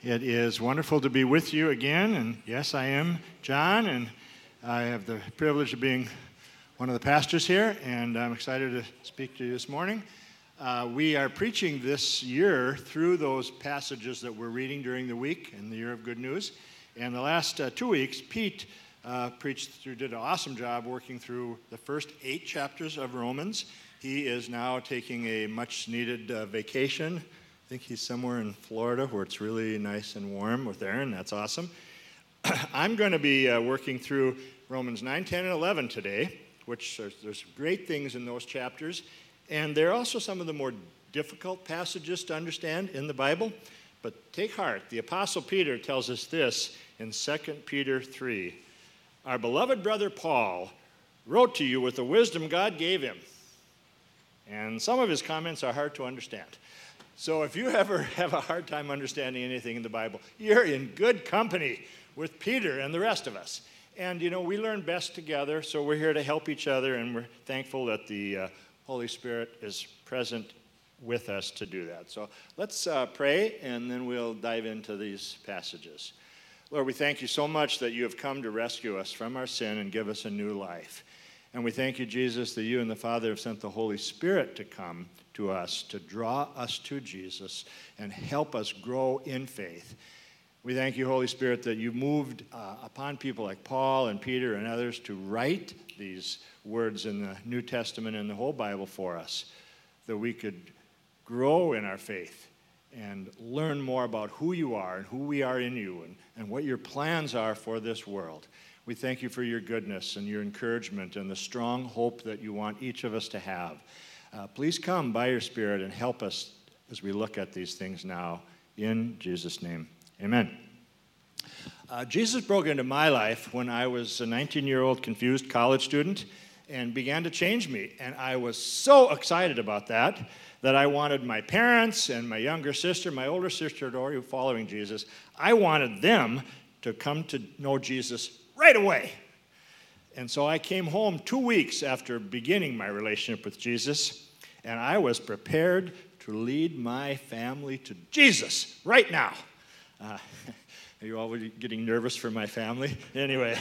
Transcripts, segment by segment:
It is wonderful to be with you again, and yes, I am John, and I have the privilege of being one of the pastors here, and I'm excited to speak to you this morning. We are preaching this year through those passages that we're reading during the week in the Year of Good News, and the last 2 weeks, Pete did an awesome job working through the first 8 chapters of Romans. He is now taking a much-needed vacation. I think he's somewhere in Florida where it's really nice and warm with Aaron. That's awesome. I'm going to be working through Romans 9, 10, and 11 today, which there's great things in those chapters. And there are also some of the more difficult passages to understand in the Bible. But take heart. The Apostle Peter tells us this in 2 Peter 3. Our beloved brother Paul wrote to you with the wisdom God gave him. And some of his comments are hard to understand. So if you ever have a hard time understanding anything in the Bible, you're in good company with Peter and the rest of us. And, we learn best together, so we're here to help each other, and we're thankful that the Holy Spirit is present with us to do that. So let's pray, and then we'll dive into these passages. Lord, we thank you so much that you have come to rescue us from our sin and give us a new life. And we thank you, Jesus, that you and the Father have sent the Holy Spirit to come to us, to draw us to Jesus and help us grow in faith. We thank you, Holy Spirit, that you moved upon people like Paul and Peter and others to write these words in the New Testament and the whole Bible for us, that we could grow in our faith and learn more about who you are and who we are in you and what your plans are for this world. We thank you for your goodness and your encouragement and the strong hope that you want each of us to have. Please come by your Spirit and help us as we look at these things now. In Jesus' name, amen. Jesus broke into my life when I was a 19-year-old confused college student and began to change me. And I was so excited about that I wanted my parents and my younger sister, my older sister, Dory, following Jesus, I wanted them to come to know Jesus right away. And so I came home 2 weeks after beginning my relationship with Jesus, and I was prepared to lead my family to Jesus right now. Are you all getting nervous for my family? Anyway,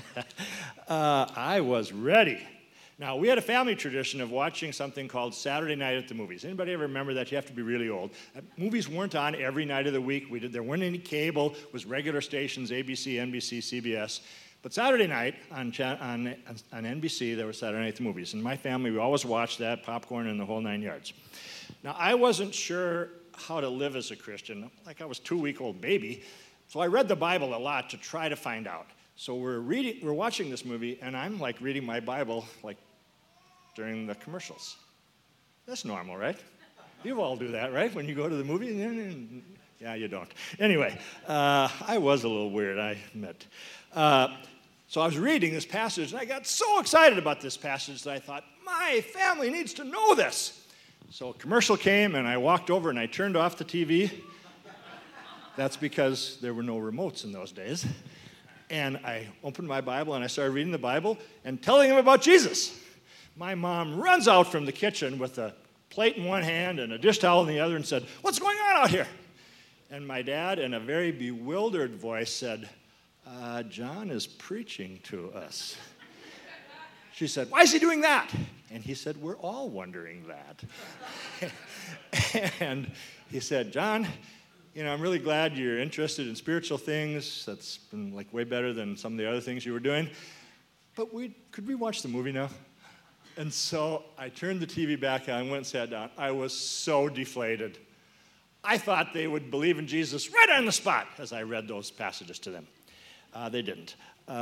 I was ready. Now, we had a family tradition of watching something called Saturday Night at the Movies. Anybody ever remember that? You have to be really old. Movies weren't on every night of the week. There weren't any cable. It was regular stations, ABC, NBC, CBS. But Saturday night on NBC, there was Saturday Night at the Movies. And my family, we always watched that, popcorn and the whole 9 yards. Now, I wasn't sure how to live as a Christian, like I was a 2-week-old baby. So I read the Bible a lot to try to find out. So we're watching this movie, and I'm like reading my Bible like during the commercials. That's normal, right? You all do that, right? When you go to the movie? Yeah, you don't. Anyway, I was a little weird, I admit. So I was reading this passage, and I got so excited about this passage that I thought, my family needs to know this. So a commercial came, and I walked over, and I turned off the TV. That's because there were no remotes in those days. And I opened my Bible, and I started reading the Bible and telling them about Jesus. My mom runs out from the kitchen with a plate in one hand and a dish towel in the other and said, "What's going on out here?" And my dad, in a very bewildered voice, said, "John is preaching to us." She said, "Why is he doing that?" And he said, "We're all wondering that." And he said, "John, I'm really glad you're interested in spiritual things. That's been like way better than some of the other things you were doing. But could we watch the movie now?" And so I turned the TV back on and went and sat down. I was so deflated. I thought they would believe in Jesus right on the spot as I read those passages to them. They didn't.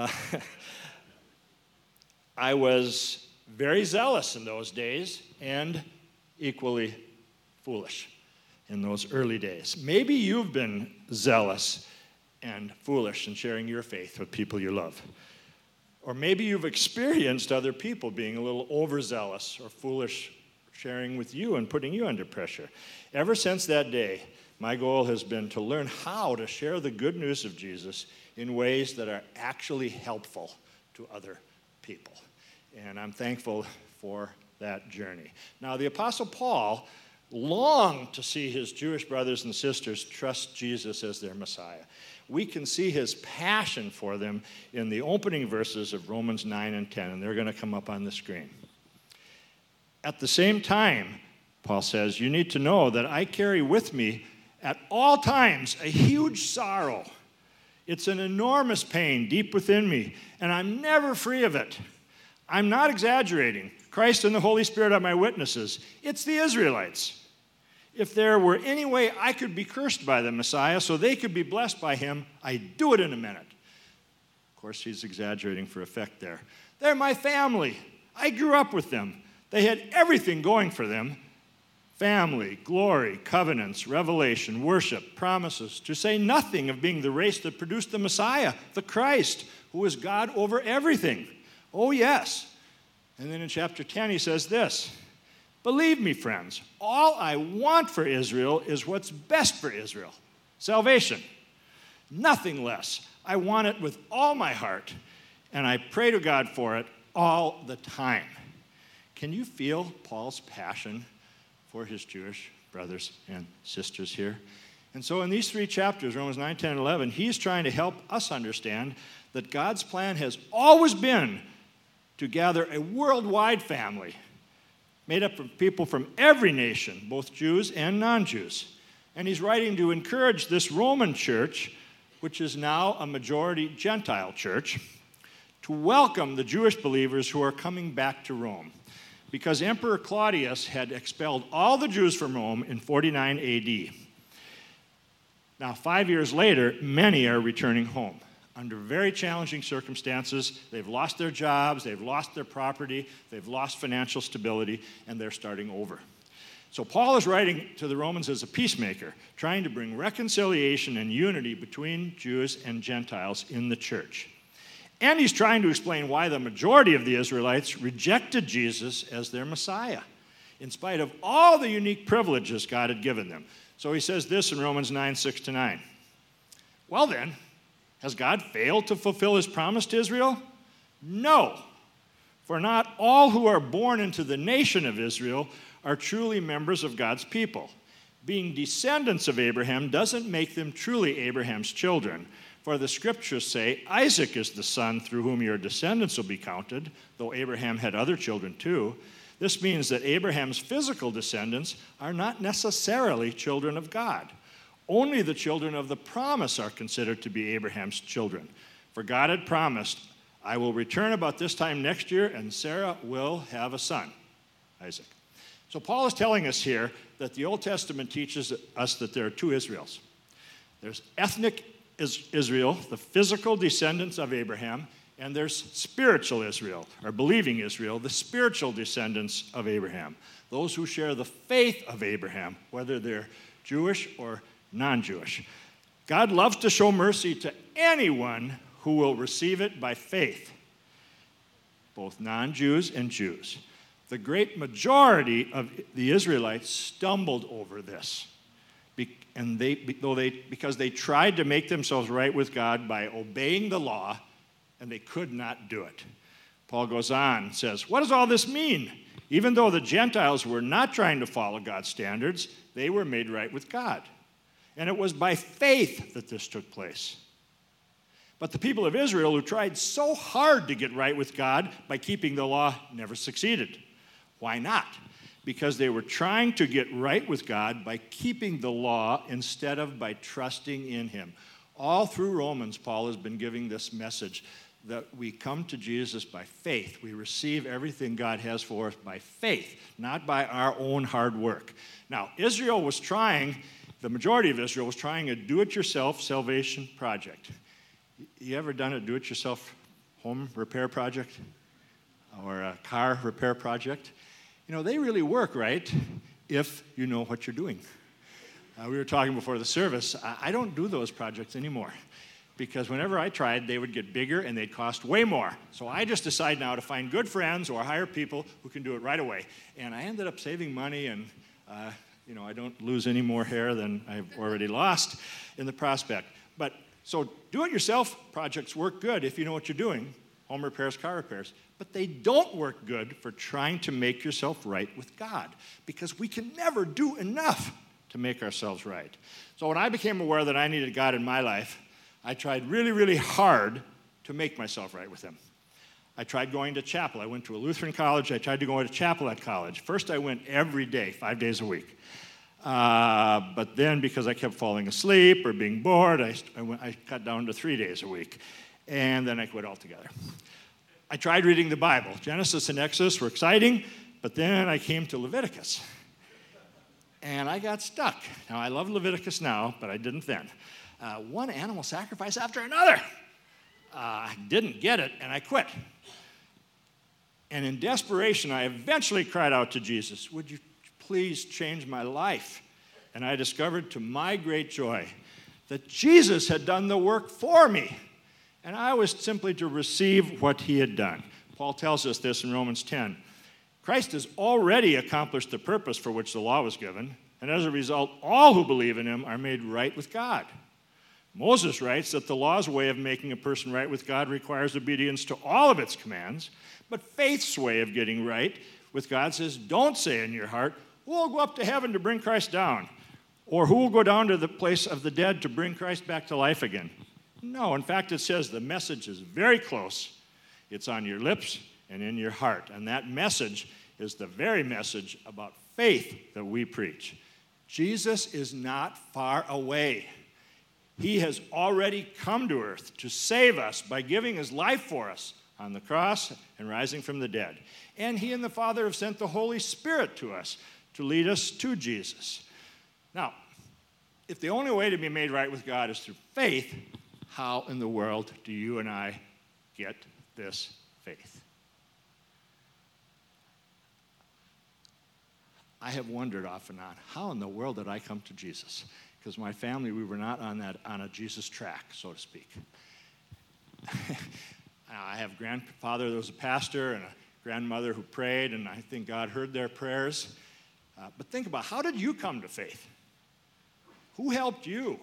I was very zealous in those days and equally foolish in those early days. Maybe you've been zealous and foolish in sharing your faith with people you love. Or maybe you've experienced other people being a little overzealous or foolish sharing with you and putting you under pressure. Ever since that day, my goal has been to learn how to share the good news of Jesus in ways that are actually helpful to other people. And I'm thankful for that journey. Now, the Apostle Paul longed to see his Jewish brothers and sisters trust Jesus as their Messiah. We can see his passion for them in the opening verses of Romans 9 and 10, and they're going to come up on the screen. At the same time, Paul says, you need to know that I carry with me at all times a huge sorrow. It's an enormous pain deep within me, and I'm never free of it. I'm not exaggerating. Christ and the Holy Spirit are my witnesses. It's the Israelites. If there were any way I could be cursed by the Messiah so they could be blessed by him, I'd do it in a minute. Of course, he's exaggerating for effect there. They're my family. I grew up with them. They had everything going for them. Family, glory, covenants, revelation, worship, promises, to say nothing of being the race that produced the Messiah, the Christ, who is God over everything. Oh, yes. And then in chapter 10, he says this, believe me, friends, all I want for Israel is what's best for Israel, salvation. Nothing less. I want it with all my heart, and I pray to God for it all the time. Can you feel Paul's passion for his Jewish brothers and sisters here? And so in these three chapters, Romans 9, 10, and 11, he's trying to help us understand that God's plan has always been to gather a worldwide family made up of people from every nation, both Jews and non-Jews. And he's writing to encourage this Roman church, which is now a majority Gentile church, to welcome the Jewish believers who are coming back to Rome. Because Emperor Claudius had expelled all the Jews from Rome in 49 AD. Now, 5 years later, many are returning home under very challenging circumstances. They've lost their jobs, they've lost their property, they've lost financial stability, and they're starting over. So Paul is writing to the Romans as a peacemaker, trying to bring reconciliation and unity between Jews and Gentiles in the church. And he's trying to explain why the majority of the Israelites rejected Jesus as their Messiah, in spite of all the unique privileges God had given them. So he says this in Romans 9, 6-9. Well then, has God failed to fulfill his promise to Israel? No, for not all who are born into the nation of Israel are truly members of God's people. Being descendants of Abraham doesn't make them truly Abraham's children. For the scriptures say, Isaac is the son through whom your descendants will be counted, though Abraham had other children too. This means that Abraham's physical descendants are not necessarily children of God. Only the children of the promise are considered to be Abraham's children. For God had promised, I will return about this time next year, and Sarah will have a son, Isaac. So Paul is telling us here that the Old Testament teaches us that there are two Israels. There's ethnic Israel, the physical descendants of Abraham, and there's spiritual Israel, or believing Israel, the spiritual descendants of Abraham, those who share the faith of Abraham, whether they're Jewish or non-Jewish. God loves to show mercy to anyone who will receive it by faith, both non-Jews and Jews. The great majority of the Israelites stumbled over this, because they tried to make themselves right with God by obeying the law, and they could not do it. Paul goes on and says, what does all this mean? Even though the Gentiles were not trying to follow God's standards, they were made right with God. And it was by faith that this took place. But the people of Israel who tried so hard to get right with God by keeping the law never succeeded. Why not? Because they were trying to get right with God by keeping the law instead of by trusting in him. All through Romans, Paul has been giving this message that we come to Jesus by faith. We receive everything God has for us by faith, not by our own hard work. Now, Israel was trying, the majority of Israel was trying a do-it-yourself salvation project. You ever done a do-it-yourself home repair project or a car repair project? You know, they really work, right, if you know what you're doing. We were talking before the service. I don't do those projects anymore because whenever I tried, they would get bigger and they'd cost way more. So I just decide now to find good friends or hire people who can do it right away. And I ended up saving money, and I don't lose any more hair than I've already lost in the prospect. But so do-it-yourself projects work good if you know what you're doing. home repairs, car repairs. But they don't work good for trying to make yourself right with God, because we can never do enough to make ourselves right. So when I became aware that I needed God in my life, I tried really, really hard to make myself right with him. I tried going to chapel. I went to a Lutheran college. I tried to go to chapel at college. First, I went every day, 5 days a week. But then, because I kept falling asleep or being bored, I cut down to 3 days a week. And then I quit altogether. I tried reading the Bible. Genesis and Exodus were exciting, but then I came to Leviticus. And I got stuck. Now, I love Leviticus now, but I didn't then. One animal sacrifice after another. I didn't get it, and I quit. And in desperation, I eventually cried out to Jesus, would you please change my life? And I discovered to my great joy that Jesus had done the work for me, and I was simply to receive what he had done. Paul tells us this in Romans 10. Christ has already accomplished the purpose for which the law was given, and as a result, all who believe in him are made right with God. Moses writes that the law's way of making a person right with God requires obedience to all of its commands, but faith's way of getting right with God says, don't say in your heart, who will go up to heaven to bring Christ down? Or who will go down to the place of the dead to bring Christ back to life again? No, in fact, it says the message is very close. It's on your lips and in your heart. And that message is the very message about faith that we preach. Jesus is not far away. He has already come to earth to save us by giving his life for us on the cross and rising from the dead. And he and the Father have sent the Holy Spirit to us to lead us to Jesus. Now, if the only way to be made right with God is through faith, how in the world do you and I get this faith? I have wondered off and on, how in the world did I come to Jesus? Because my family, we were not on a Jesus track, so to speak. I have a grandfather that was a pastor and a grandmother who prayed, and I think God heard their prayers. But think about, how did you come to faith? Who helped you?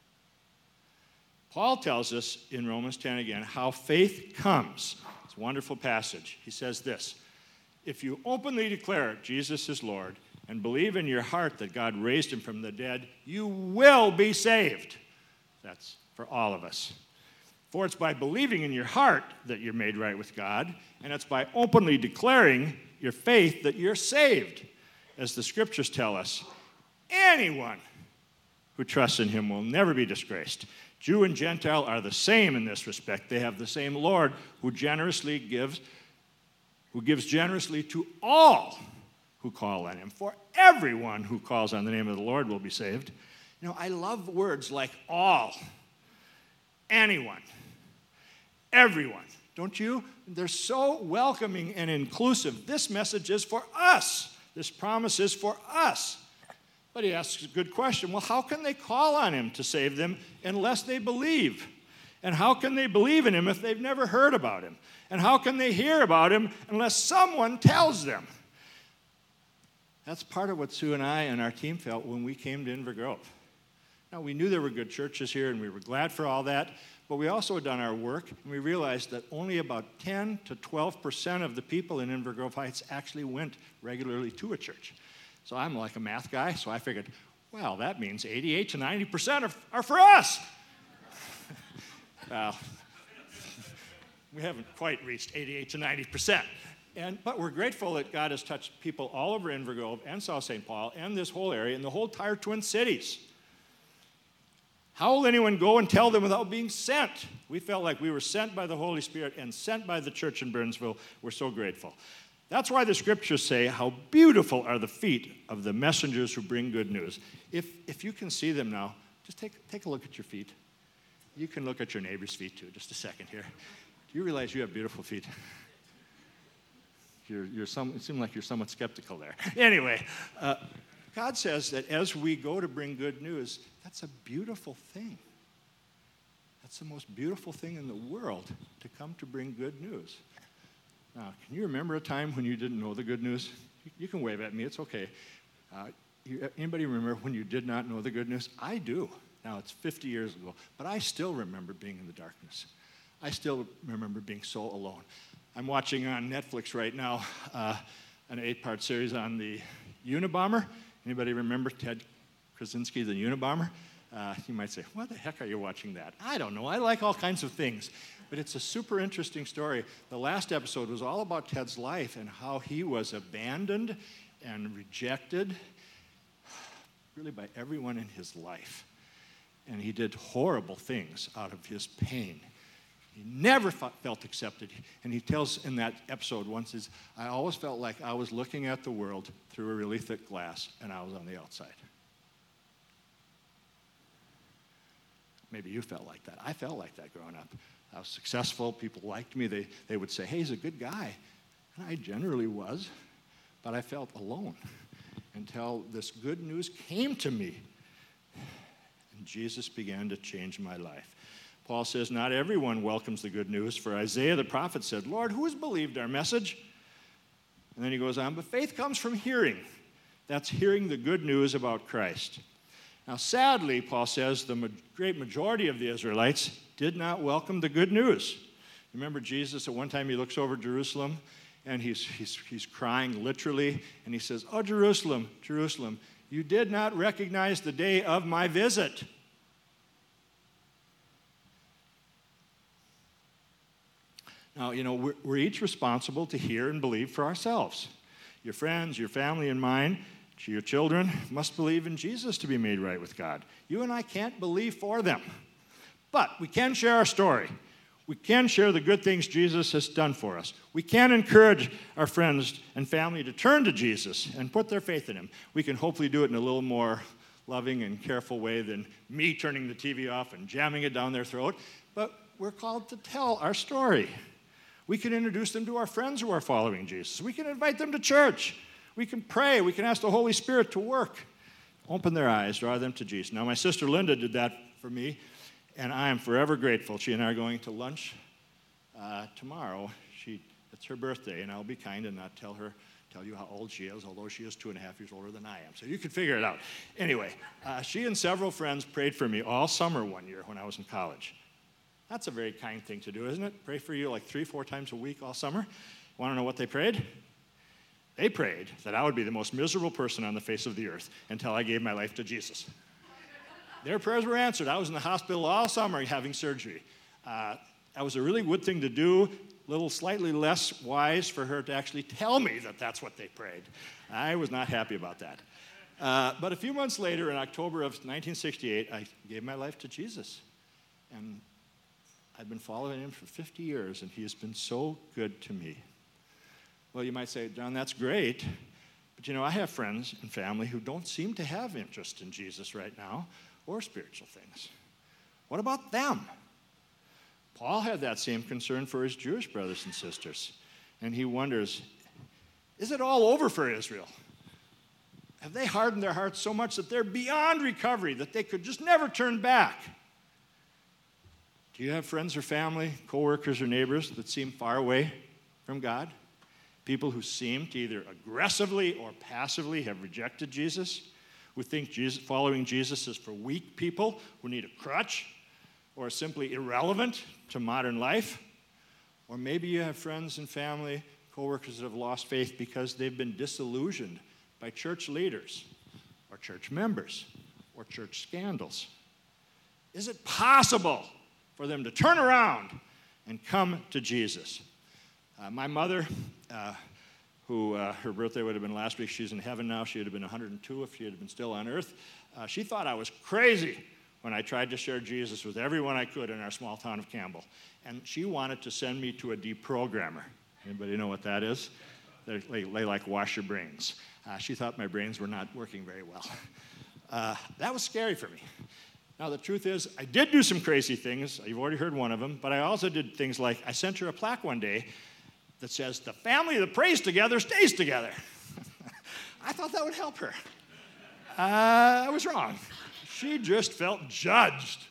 Paul tells us in Romans 10 again how faith comes. It's a wonderful passage. He says this, if you openly declare Jesus is Lord and believe in your heart that God raised him from the dead, you will be saved. That's for all of us. For it's by believing in your heart that you're made right with God, and it's by openly declaring your faith that you're saved. As the scriptures tell us, anyone who trusts in him will never be disgraced. Jew and Gentile are the same in this respect. They have the same Lord who gives generously to all who call on him. For everyone who calls on the name of the Lord will be saved. You know, I love words like all, anyone, everyone. Don't you? They're so welcoming and inclusive. This message is for us. This promise is for us. But he asks a good question. Well, how can they call on him to save them unless they believe? And how can they believe in him if they've never heard about him? And how can they hear about him unless someone tells them? That's part of what Sue and I and our team felt when we came to Inver Grove. Now, we knew there were good churches here, and we were glad for all that, but we also had done our work, and we realized that only about 10 to 12% of the people in Inver Grove Heights actually went regularly to a church. So I'm like a math guy, so I figured, well, that means 88 to 90% are for us. Well, we haven't quite reached 88 to 90%. But we're grateful that God has touched people all over Inver Grove and South St. Paul and this whole area and the whole entire Twin Cities. How will anyone go and tell them without being sent? We felt like we were sent by the Holy Spirit and sent by the church in Burnsville. We're so grateful. That's why the scriptures say, how beautiful are the feet of the messengers who bring good news. If you can see them now, just take a look at your feet. You can look at your neighbor's feet too, just a second here. Do you realize you have beautiful feet? It seems like you're somewhat skeptical there. Anyway, God says that as we go to bring good news, that's a beautiful thing. That's the most beautiful thing in the world, to come to bring good news. Now, can you remember a time when you didn't know the good news? You can wave at me, it's okay. Anybody remember when you did not know the good news? I do. Now, it's 50 years ago, but I still remember being in the darkness. I still remember being so alone. I'm watching on Netflix right now an 8-part series on the Unabomber. Anybody remember Ted Kaczynski, the Unabomber? You might say, why the heck are you watching that? I don't know. I like all kinds of things. But it's a super interesting story. The last episode was all about Ted's life and how he was abandoned and rejected really by everyone in his life. And he did horrible things out of his pain. He never felt accepted. And he tells in that episode once, I always felt like I was looking at the world through a really thick glass and I was on the outside. Maybe you felt like that. I felt like that growing up. I was successful. People liked me. They would say, hey, he's a good guy. And I generally was. But I felt alone until this good news came to me. And Jesus began to change my life. Paul says, not everyone welcomes the good news. For Isaiah the prophet said, Lord, who has believed our message? And then he goes on, but faith comes from hearing. That's hearing the good news about Christ. Now, sadly, Paul says, the great majority of the Israelites did not welcome the good news. Remember Jesus, at one time he looks over Jerusalem, and he's crying literally, and he says, oh, Jerusalem, Jerusalem, you did not recognize the day of my visit. Now, we're each responsible to hear and believe for ourselves. Your friends, your family, and mine, your children must believe in Jesus to be made right with God. You and I can't believe for them. But we can share our story. We can share the good things Jesus has done for us. We can encourage our friends and family to turn to Jesus and put their faith in him. We can hopefully do it in a little more loving and careful way than me turning the TV off and jamming it down their throat. But we're called to tell our story. We can introduce them to our friends who are following Jesus. We can invite them to church. We can pray. We can ask the Holy Spirit to work. Open their eyes, draw them to Jesus. Now, my sister Linda did that for me, and I am forever grateful. She and I are going to lunch tomorrow. It's her birthday, and I'll be kind and not tell you how old she is, although she is 2.5 years older than I am. So you can figure it out. Anyway, she and several friends prayed for me all summer one year when I was in college. That's a very kind thing to do, isn't it? Pray for you like 3-4 times a week all summer. Want to know what they prayed? They prayed that I would be the most miserable person on the face of the earth until I gave my life to Jesus. Their prayers were answered. I was in the hospital all summer having surgery. That was a really good thing to do, a little slightly less wise for her to actually tell me that that's what they prayed. I was not happy about that. But a few months later, in October of 1968, I gave my life to Jesus. And I've been following him for 50 years, and he has been so good to me. Well, you might say, John, that's great, but I have friends and family who don't seem to have interest in Jesus right now or spiritual things. What about them? Paul had that same concern for his Jewish brothers and sisters, and he wonders, is it all over for Israel? Have they hardened their hearts so much that they're beyond recovery, that they could just never turn back? Do you have friends or family, coworkers or neighbors that seem far away from God? People who seem to either aggressively or passively have rejected Jesus, who think following Jesus is for weak people who need a crutch, or simply irrelevant to modern life. Or maybe you have friends and family, coworkers that have lost faith because they've been disillusioned by church leaders or church members or church scandals. Is it possible for them to turn around and come to Jesus? My mother, who her birthday would have been last week, she's in heaven now. She would have been 102 if she had been still on earth. She thought I was crazy when I tried to share Jesus with everyone I could in our small town of Campbell. And she wanted to send me to a deprogrammer. Anybody know what that is? They like wash your brains. She thought my brains were not working very well. That was scary for me. Now, the truth is, I did do some crazy things. You've already heard one of them. But I also did things like I sent her a plaque one day that says, the family that prays together stays together. I thought that would help her. I was wrong. She just felt judged.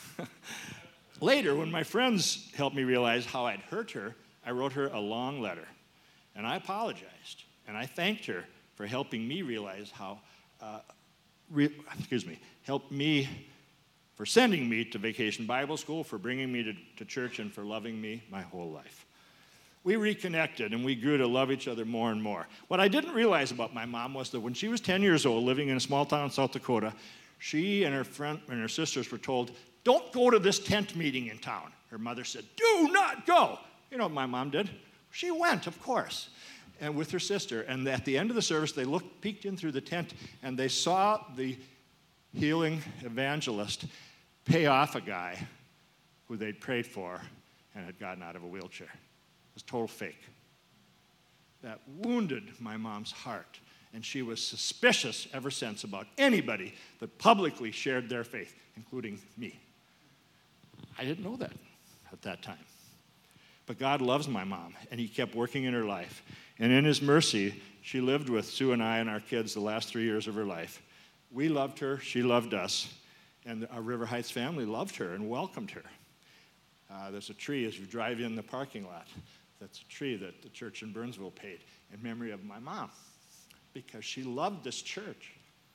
Later, when my friends helped me realize how I'd hurt her, I wrote her a long letter. And I apologized. And I thanked her for helping me realize how, helped me for sending me to Vacation Bible School, for bringing me to church, and for loving me my whole life. We reconnected, and we grew to love each other more and more. What I didn't realize about my mom was that when she was 10 years old, living in a small town in South Dakota, she and her friend and her sisters were told, "Don't go to this tent meeting in town." Her mother said, "Do not go." You know what my mom did? She went, of course, and with her sister. And at the end of the service, they peeked in through the tent, and they saw the healing evangelist pay off a guy who they'd prayed for and had gotten out of a wheelchair. It was total fake. That wounded my mom's heart, and she was suspicious ever since about anybody that publicly shared their faith, including me. I didn't know that at that time. But God loves my mom, and he kept working in her life. And in his mercy, she lived with Sue and I and our kids the last 3 years of her life. We loved her, she loved us, and our River Heights family loved her and welcomed her. There's a tree as you drive in the parking lot. That's a tree that the church in Burnsville paid in memory of my mom, because she loved this church.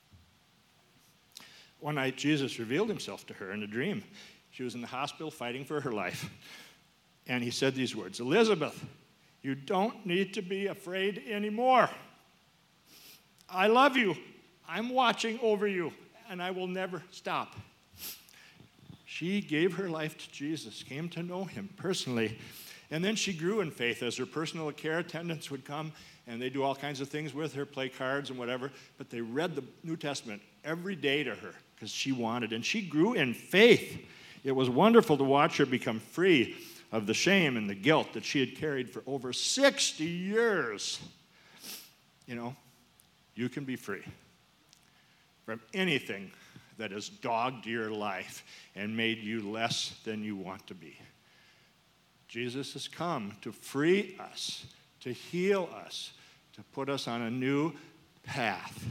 One night, Jesus revealed himself to her in a dream. She was in the hospital fighting for her life. And he said these words, "Elizabeth, you don't need to be afraid anymore. I love you. I'm watching over you, and I will never stop." She gave her life to Jesus, came to know him personally. And then she grew in faith as her personal care attendants would come, and they do all kinds of things with her, play cards and whatever, but they read the New Testament every day to her because she wanted, and she grew in faith. It was wonderful to watch her become free of the shame and the guilt that she had carried for over 60 years. You know, you can be free from anything that has dogged your life and made you less than you want to be. Jesus has come to free us, to heal us, to put us on a new path.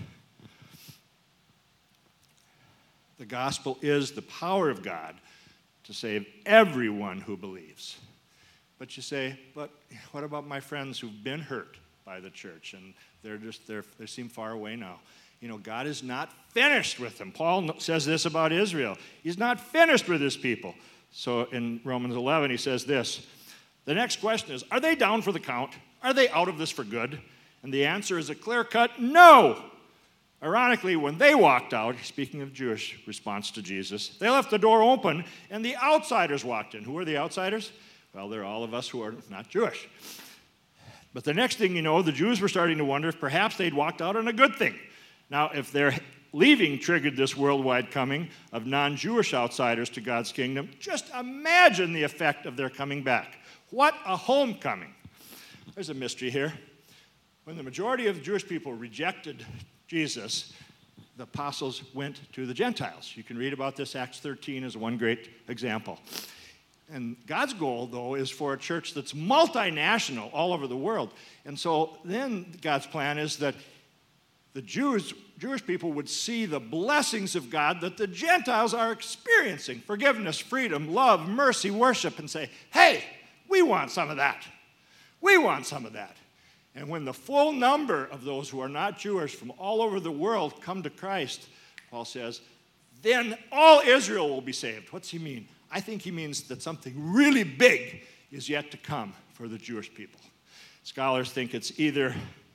The gospel is the power of God to save everyone who believes. But you say, but what about my friends who've been hurt by the church and they seem far away now? You know, God is not finished with them. Paul says this about Israel. He's not finished with his people. So in Romans 11, he says this. The next question is, are they down for the count? Are they out of this for good? And the answer is a clear-cut no. Ironically, when they walked out, speaking of Jewish response to Jesus, they left the door open and the outsiders walked in. Who are the outsiders? Well, they're all of us who are not Jewish. But the next thing you know, the Jews were starting to wonder if perhaps they'd walked out on a good thing. Now, if their leaving triggered this worldwide coming of non-Jewish outsiders to God's kingdom, just imagine the effect of their coming back. What a homecoming. There's a mystery here. When the majority of the Jewish people rejected Jesus, the apostles went to the Gentiles. You can read about this. Acts 13 is one great example. And God's goal, though, is for a church that's multinational all over the world. And so then God's plan is that the Jewish people would see the blessings of God that the Gentiles are experiencing. Forgiveness, freedom, love, mercy, worship, and say, hey, we want some of that. We want some of that. And when the full number of those who are not Jewish from all over the world come to Christ, Paul says, then all Israel will be saved. What's he mean? I think he means that something really big is yet to come for the Jewish people. Scholars think it's either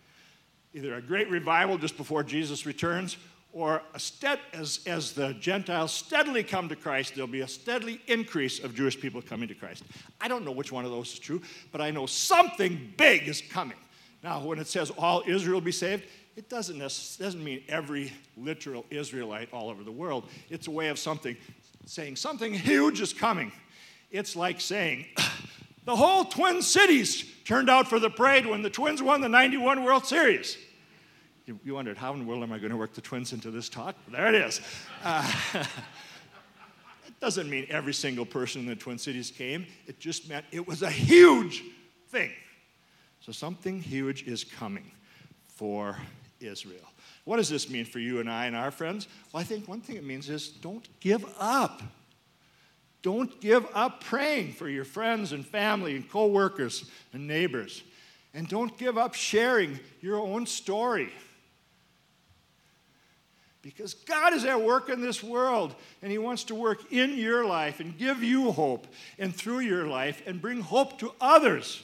a great revival just before Jesus returns, or as the Gentiles steadily come to Christ, there'll be a steadily increase of Jewish people coming to Christ. I don't know which one of those is true, but I know something big is coming. Now, when it says all Israel will be saved, it doesn't mean every literal Israelite all over the world. It's a way of saying something huge is coming. It's like saying, the whole Twin Cities turned out for the parade when the Twins won the 91 World Series. You wondered, how in the world am I going to work the Twins into this talk? There it is. It doesn't mean every single person in the Twin Cities came. It just meant it was a huge thing. So something huge is coming for Israel. What does this mean for you and I and our friends? Well, I think one thing it means is don't give up. Don't give up praying for your friends and family and co-workers and neighbors. And don't give up sharing your own story. Because God is at work in this world, and he wants to work in your life and give you hope and through your life and bring hope to others.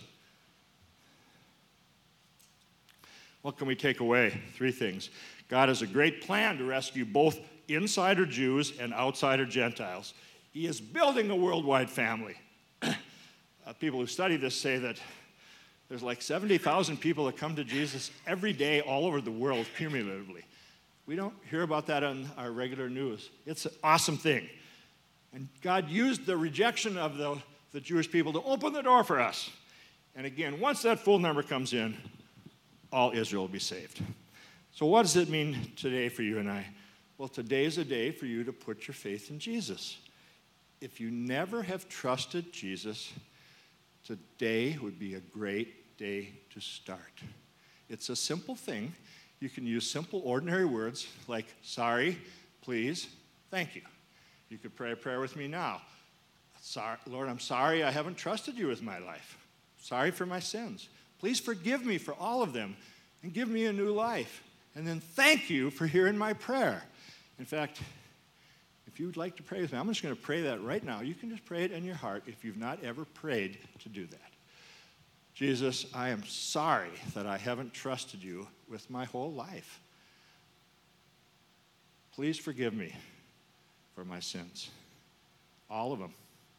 What can we take away? 3 things. God has a great plan to rescue both insider Jews and outsider Gentiles. He is building a worldwide family. People who study this say that there's like 70,000 people that come to Jesus every day all over the world cumulatively. We don't hear about that on our regular news. It's an awesome thing. And God used the rejection of the Jewish people to open the door for us. And again, once that full number comes in, all Israel will be saved. So what does it mean today for you and I? Well, today is a day for you to put your faith in Jesus. If you never have trusted Jesus, today would be a great day to start. It's a simple thing. You can use simple, ordinary words like sorry, please, thank you. You could pray a prayer with me now. Lord, I'm sorry I haven't trusted you with my life. Sorry for my sins. Please forgive me for all of them and give me a new life. And then thank you for hearing my prayer. In fact, if you would like to pray with me, I'm just going to pray that right now. You can just pray it in your heart if you've not ever prayed to do that. Jesus, I am sorry that I haven't trusted you with my whole life. Please forgive me for my sins, all of them.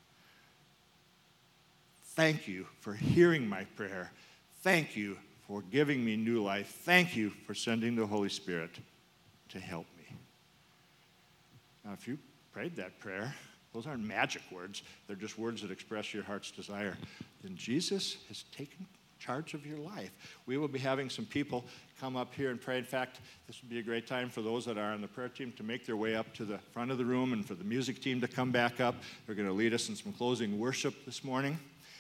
Thank you for hearing my prayer. Thank you for giving me new life. Thank you for sending the Holy Spirit to help me. Now, if you prayed that prayer, those aren't magic words. They're just words that express your heart's desire. Then Jesus has taken charge of your life. We will be having some people come up here and pray. In fact, this would be a great time for those that are on the prayer team to make their way up to the front of the room and for the music team to come back up. They're going to lead us in some closing worship this morning.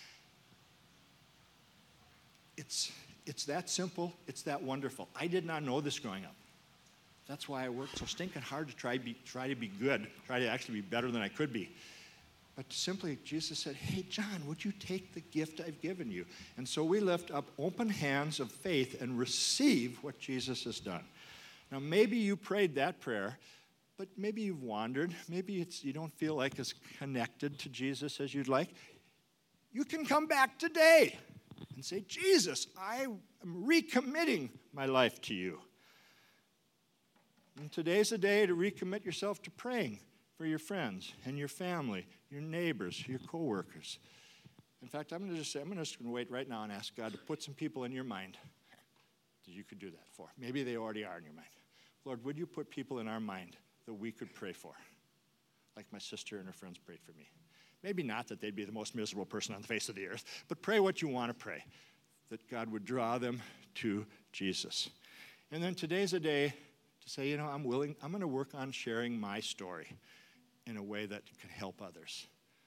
It's that simple. It's that wonderful. I did not know this growing up. That's why I worked so stinking hard to try to be good, try to actually be better than I could be. But simply, Jesus said, hey, John, would you take the gift I've given you? And so we lift up open hands of faith and receive what Jesus has done. Now, maybe you prayed that prayer, but maybe you've wandered. Maybe you don't feel like as connected to Jesus as you'd like. You can come back today and say, Jesus, I am recommitting my life to you. And today's a day to recommit yourself to praying for your friends and your family, your neighbors, your coworkers. In fact, I'm just going to wait right now and ask God to put some people in your mind that you could do that for. Maybe they already are in your mind. Lord, would you put people in our mind that we could pray for, like my sister and her friends prayed for me? Maybe not that they'd be the most miserable person on the face of the earth, but pray what you want to pray, that God would draw them to Jesus. And then today's a day to say, I'm going to work on sharing my story in a way that can help others.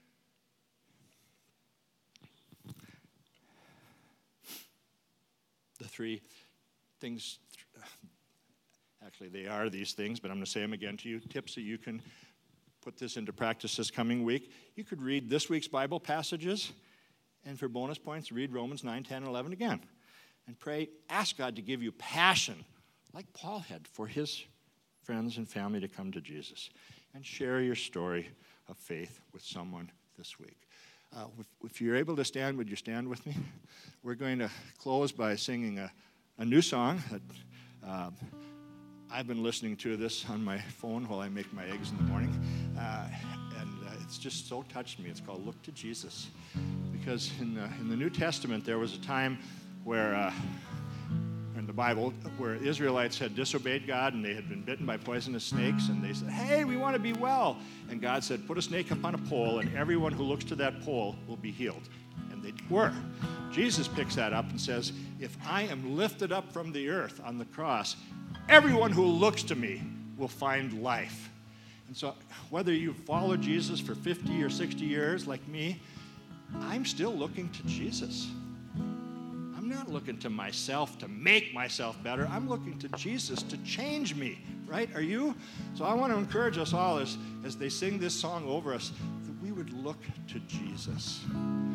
The 3 things, actually they are these things, but I'm going to say them again to you, tips that you can put this into practice this coming week. You could read this week's Bible passages, and for bonus points, read Romans 9, 10, 11 again. And pray, ask God to give you passion, like Paul had, for his friends and family to come to Jesus. And share your story of faith with someone this week. If you're able to stand, would you stand with me? We're going to close by singing a new song that I've been listening to this on my phone while I make my eggs in the morning. And it's just so touched me. It's called Look to Jesus. Because in the New Testament, there was a time where in the Bible where Israelites had disobeyed God and they had been bitten by poisonous snakes, and they said, hey, we want to be well. And God said, put a snake up on a pole, and everyone who looks to that pole will be healed. And they were. Jesus picks that up and says, if I am lifted up from the earth on the cross, everyone who looks to me will find life. And so whether you've followed Jesus for 50 or 60 years like me, I'm still looking to Jesus. I'm not looking to myself to make myself better. I'm looking to Jesus to change me, right? Are you? So I want to encourage us all as they sing this song over us that we would look to Jesus, that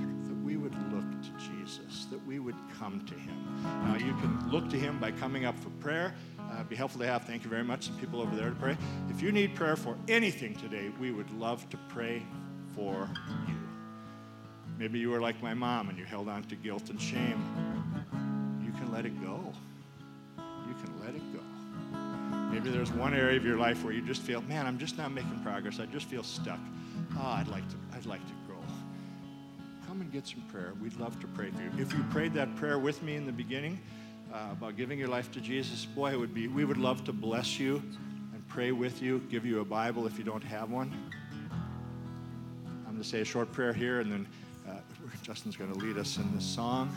we would look to Jesus, that we would come to him. Now, you can look to him by coming up for prayer. It'd be helpful to have, thank you very much, some people over there to pray. If you need prayer for anything today, we would love to pray for you. Maybe you were like my mom and you held on to guilt and shame. You can let it go. You can let it go. Maybe there's one area of your life where you just feel, man, I'm just not making progress. I just feel stuck. Oh, I'd like to grow. Come and get some prayer. We'd love to pray for you. If you prayed that prayer with me in the beginning about giving your life to Jesus, boy, we would love to bless you and pray with you, give you a Bible if you don't have one. I'm going to say a short prayer here, and then Justin's going to lead us in this song.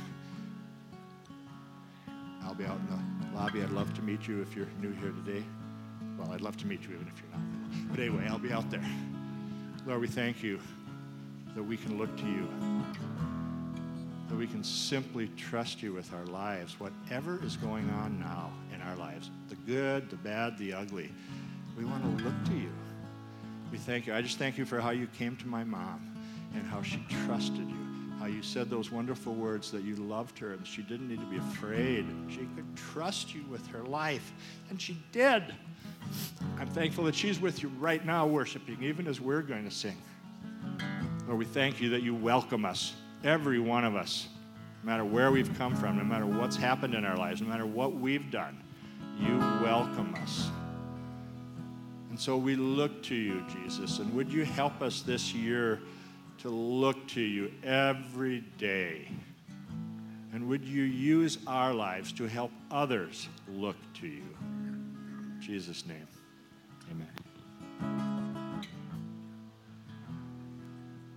I'll be out in the lobby. I'd love to meet you if you're new here today. Well, I'd love to meet you even if you're not. But anyway, I'll be out there. Lord, we thank you that we can look to you, that we can simply trust you with our lives, whatever is going on now in our lives, the good, the bad, the ugly. We want to look to you. We thank you. I just thank you for how you came to my mom and how she trusted you, how you said those wonderful words that you loved her and she didn't need to be afraid. She could trust you with her life, and she did. I'm thankful that she's with you right now worshiping, even as we're going to sing. Lord, we thank you that you welcome us, every one of us, no matter where we've come from, no matter what's happened in our lives, no matter what we've done. You welcome us. And so we look to you, Jesus, and would you help us this year to look to you every day? And would you use our lives to help others look to you? In Jesus' name, amen.